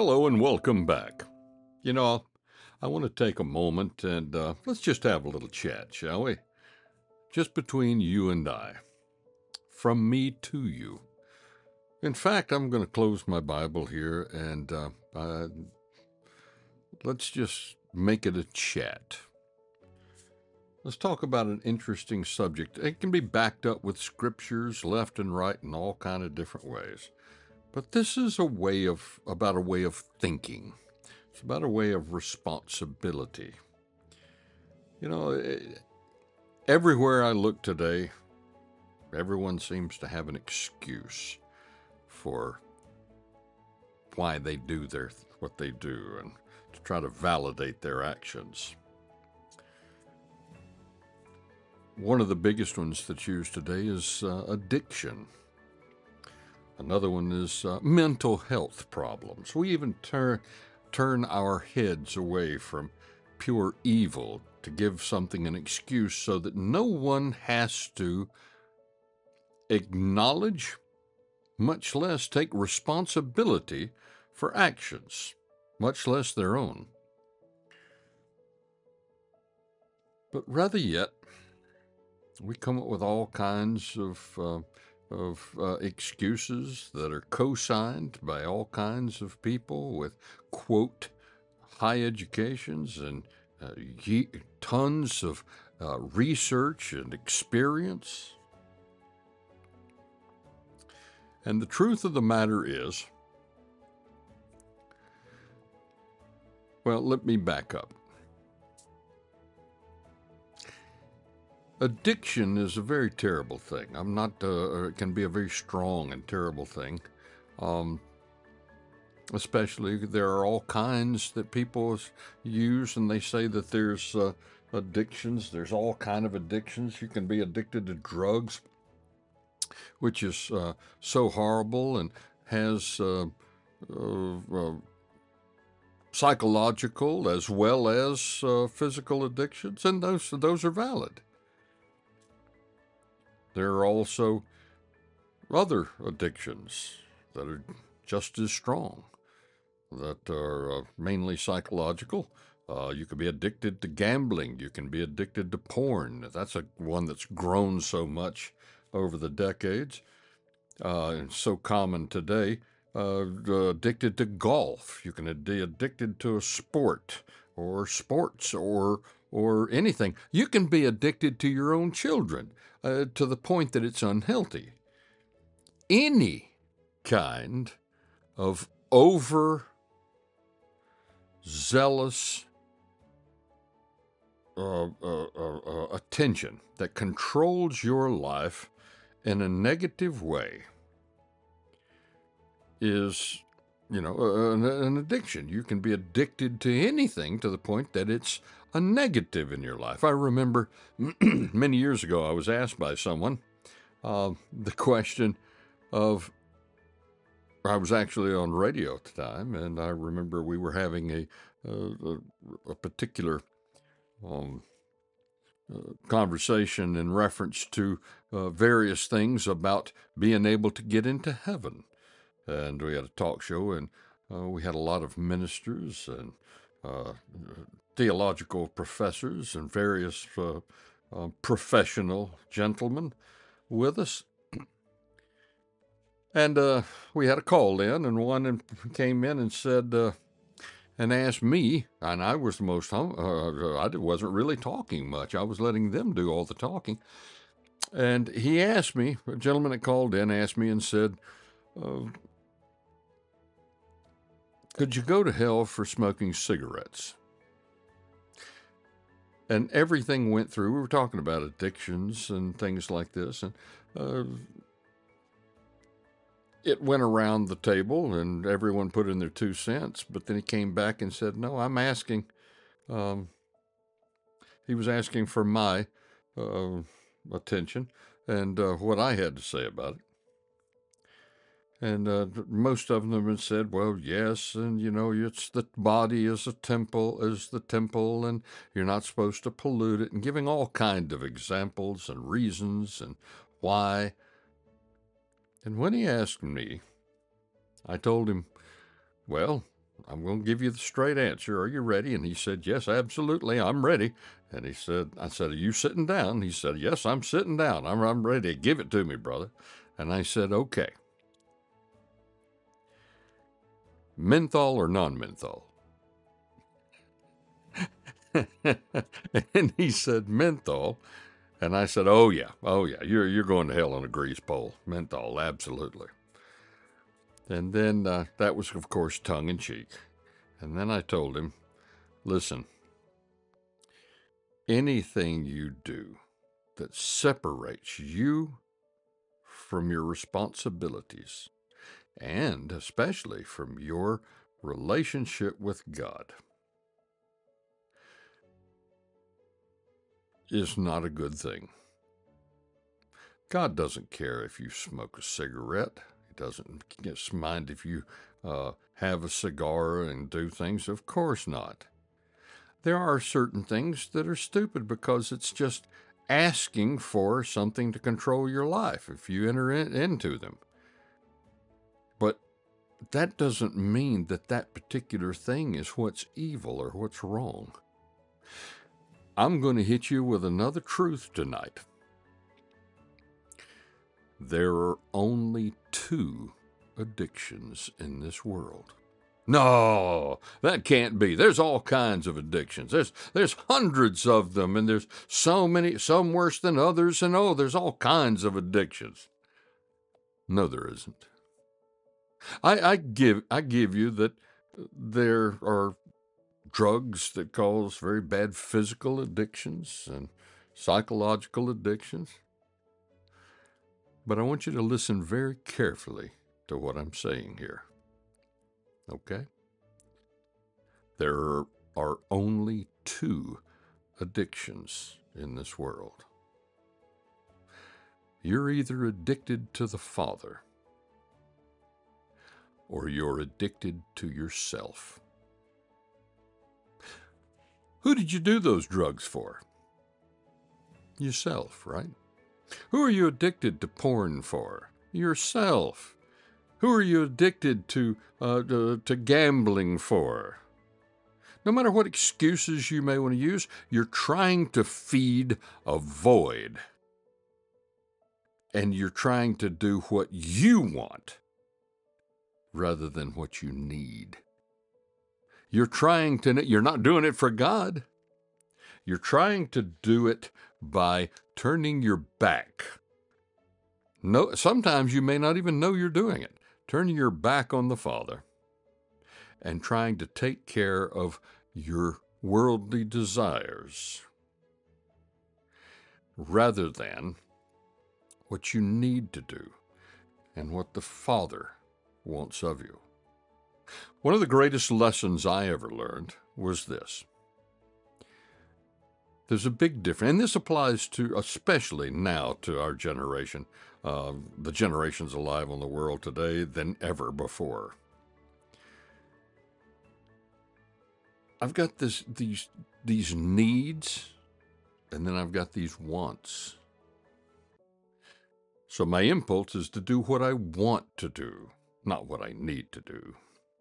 Hello and welcome back. You know, I want to take a moment and let's just have a little chat, shall we? Just between you and I. From me to you. In fact, I'm going to close my Bible here and let's just make it a chat. Let's talk about an interesting subject. It can be backed up with scriptures left and right in all kind of different ways. But this is about a way of thinking. It's about a way of responsibility. You know, everywhere I look today, everyone seems to have an excuse for why they do what they do and to try to validate their actions. One of the biggest ones that's used today is addiction. Another one is mental health problems. We even turn our heads away from pure evil to give something an excuse so that no one has to acknowledge, much less take responsibility for actions, much less their own. But rather yet, we come up with all kinds of excuses that are co-signed by all kinds of people with, quote, high educations and tons of research and experience. And the truth of the matter is, well, let me back up. Addiction is a very terrible thing. It can be a very strong and terrible thing. Especially, there are all kinds that people use, and they say that there's addictions. There's all kind of addictions. You can be addicted to drugs, which is so horrible and has psychological as well as physical addictions, and those are valid. There are also other addictions that are just as strong, that are mainly psychological. You can be addicted to gambling. You can be addicted to porn. That's one that's grown so much over the decades, and so common today. Addicted to golf. You can be addicted to a sport or sports or anything. You can be addicted to your own children to the point that it's unhealthy. Any kind of overzealous attention that controls your life in a negative way is, an addiction. You can be addicted to anything to the point that it's a negative in your life. I remember many years ago I was asked by someone the question of, I was actually on radio at the time, and I remember we were having a particular conversation in reference to various things about being able to get into heaven. And we had a talk show, and we had a lot of ministers and theological professors and various professional gentlemen with us. And we had a call in, and one came in and said, and asked me, and I was the most I wasn't really talking much. I was letting them do all the talking. And he asked me, a gentleman that called in asked me and said, could you go to hell for smoking cigarettes? And everything went through. We were talking about addictions and things like this. And it went around the table and everyone put in their 2 cents. But then he came back and said, no, I'm asking. He was asking for my attention and what I had to say about it. And most of them said, well, yes, and, it's the body is the temple, and you're not supposed to pollute it, and giving all kinds of examples and reasons and why. And when he asked me, I told him, well, I'm going to give you the straight answer. Are you ready? And he said, yes, absolutely, I'm ready. And I said, are you sitting down? He said, yes, I'm sitting down. I'm ready. Give it to me, brother. And I said, okay. Menthol or non-menthol? And he said, menthol. And I said, oh yeah, you're going to hell on a grease pole. Menthol, absolutely. And then that was, of course, tongue in cheek. And then I told him, listen, anything you do that separates you from your responsibilities, and especially from your relationship with God, is not a good thing. God doesn't care if you smoke a cigarette. He doesn't mind if you have a cigar and do things. Of course not. There are certain things that are stupid because it's just asking for something to control your life if you enter into them. But that doesn't mean that that particular thing is what's evil or what's wrong. I'm going to hit you with another truth tonight. There are only 2 addictions in this world. No, that can't be. There's all kinds of addictions. There's hundreds of them, and there's so many, some worse than others, and there's all kinds of addictions. No, there isn't. I give you that there are drugs that cause very bad physical addictions and psychological addictions. But I want you to listen very carefully to what I'm saying here. Okay? There are only 2 addictions in this world. You're either addicted to the Father or you're addicted to yourself. Who did you do those drugs for? Yourself, right? Who are you addicted to porn for? Yourself. Who are you addicted to gambling for? No matter what excuses you may want to use, you're trying to feed a void. And you're trying to do what you want rather than what you need. You're not doing it for God. You're trying to do it by turning your back. No, sometimes you may not even know you're doing it. Turning your back on the Father and trying to take care of your worldly desires rather than what you need to do and what the Father wants of you. One of the greatest lessons I ever learned was this. There's a big difference, and this applies to, especially now, to our generation, the generations alive on the world today than ever before. I've got these needs, and then I've got these wants. So my impulse is to do what I want to do, not what I need to do.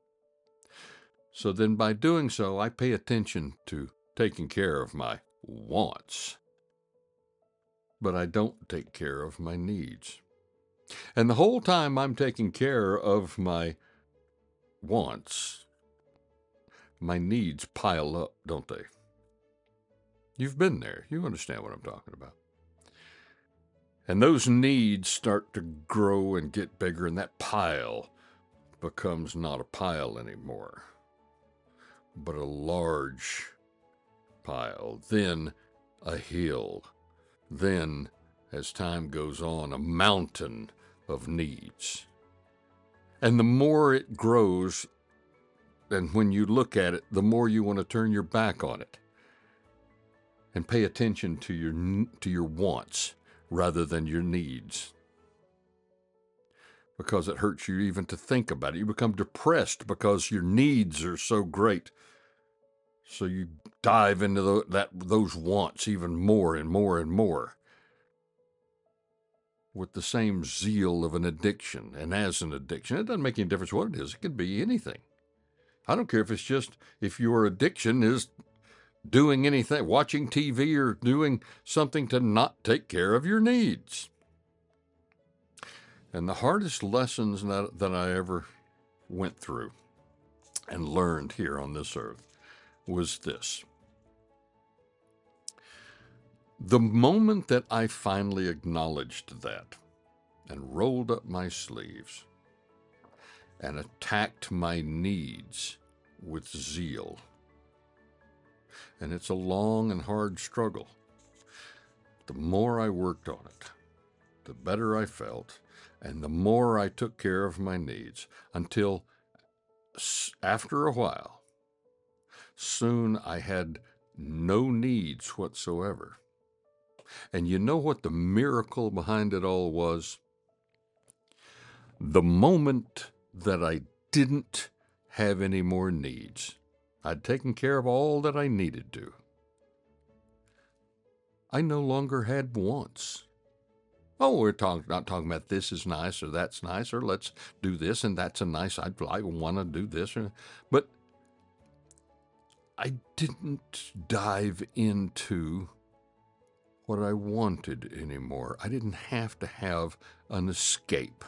So then by doing so, I pay attention to taking care of my wants, but I don't take care of my needs. And the whole time I'm taking care of my wants, my needs pile up, don't they? You've been there. You understand what I'm talking about. And those needs start to grow and get bigger, and that pile becomes not a pile anymore, but a large pile, then a hill, then, as time goes on, a mountain of needs. And the more it grows, and when you look at it, the more you want to turn your back on it and pay attention to your wants rather than your needs. Because it hurts you even to think about it. You become depressed because your needs are so great. So you dive into those wants even more and more and more with the same zeal of an addiction. And as an addiction, it doesn't make any difference what it is. It could be anything. I don't care if your addiction is doing anything, watching TV or doing something to not take care of your needs. And the hardest lessons that I ever went through and learned here on this earth was this. The moment that I finally acknowledged that and rolled up my sleeves and attacked my needs with zeal, and it's a long and hard struggle, the more I worked on it, the better I felt, and the more I took care of my needs, until after a while, soon I had no needs whatsoever. And you know what the miracle behind it all was? The moment that I didn't have any more needs, I'd taken care of all that I needed to, I no longer had wants. Oh, we're not talking about this is nice or that's nice, or let's do this and that's a nice, I want to do this. But I didn't dive into what I wanted anymore. I didn't have to have an escape.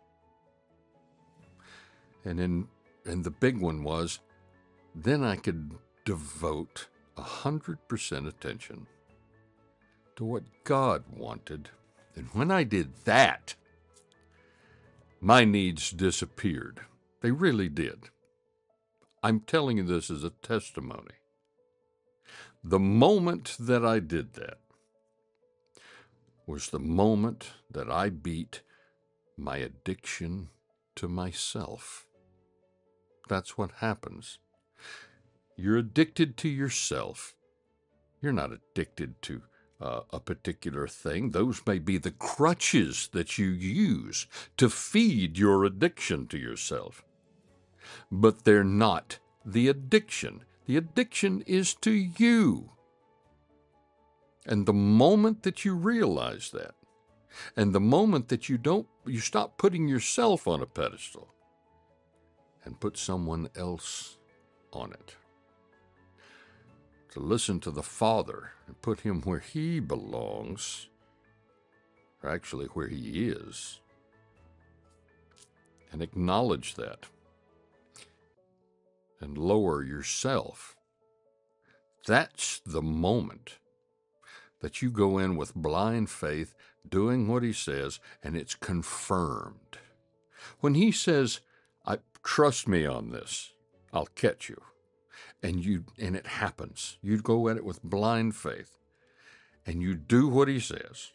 And the big one was, then I could devote 100% attention to what God wanted. And when I did that, my needs disappeared. They really did. I'm telling you this as a testimony. The moment that I did that was the moment that I beat my addiction to myself. That's what happens. You're addicted to yourself. You're not addicted to a particular thing. Those may be the crutches that you use to feed your addiction to yourself. But they're not the addiction. The addiction is to you. And the moment that you realize that, and the moment that you stop putting yourself on a pedestal and put someone else on it, to listen to the Father and put him where he belongs, or actually where he is, and acknowledge that, and lower yourself, that's the moment that you go in with blind faith, doing what he says, and it's confirmed. When he says, trust me on this, I'll catch you, and it happens. You go at it with blind faith, and you do what he says,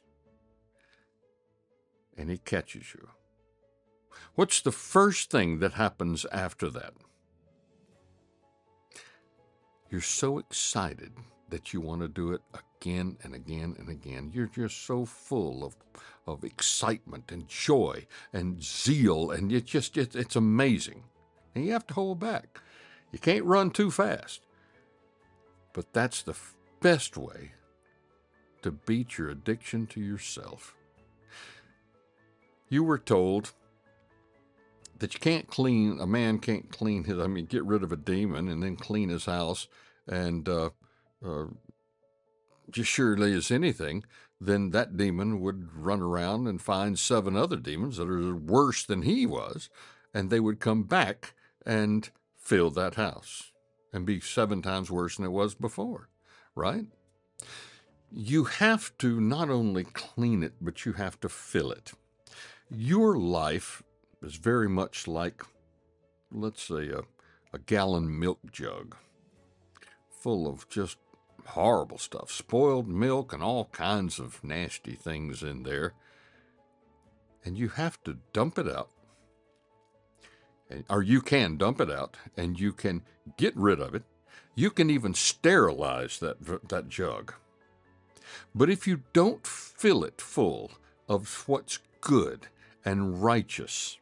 and he catches you. What's the first thing that happens after that? You're so excited that you want to do it again and again and again. You're just so full of excitement and joy and zeal, and it's amazing. And you have to hold back. You can't run too fast. But that's the best way to beat your addiction to yourself. You were told that a man can't get rid of a demon and then clean his house, and just surely as anything, then that demon would run around and find 7 other demons that are worse than he was, and they would come back and fill that house and be 7 times worse than it was before, right? You have to not only clean it, but you have to fill it. Your life is very much like, let's say, a gallon milk jug full of just horrible stuff, spoiled milk and all kinds of nasty things in there. And you have to dump it out, or you can dump it out, and you can get rid of it. You can even sterilize that jug. But if you don't fill it full of what's good and righteous,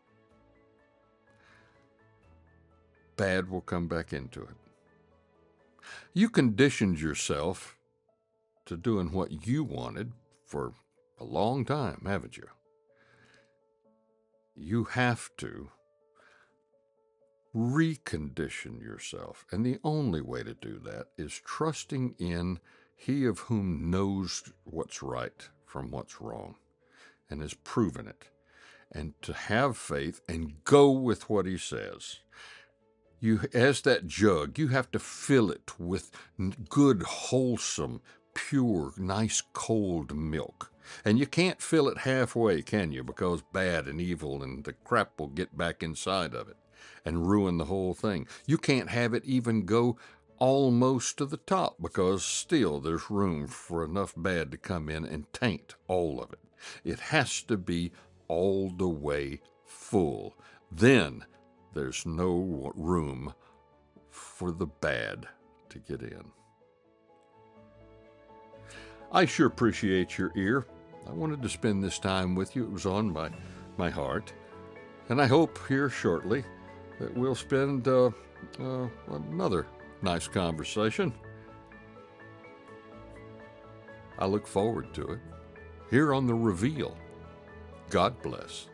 bad will come back into it. You conditioned yourself to doing what you wanted for a long time, haven't you? You have to recondition yourself. And the only way to do that is trusting in He of whom knows what's right from what's wrong and has proven it. And to have faith and go with what He says. You, as that jug, you have to fill it with good, wholesome, pure, nice, cold milk. And you can't fill it halfway, can you? Because bad and evil and the crap will get back inside of it and ruin the whole thing. You can't have it even go almost to the top because still there's room for enough bad to come in and taint all of it. It has to be all the way full. Then there's no room for the bad to get in. I sure appreciate your ear. I wanted to spend this time with you. It was on my heart. And I hope here shortly that we'll spend another nice conversation. I look forward to it here on The Reveal. God bless.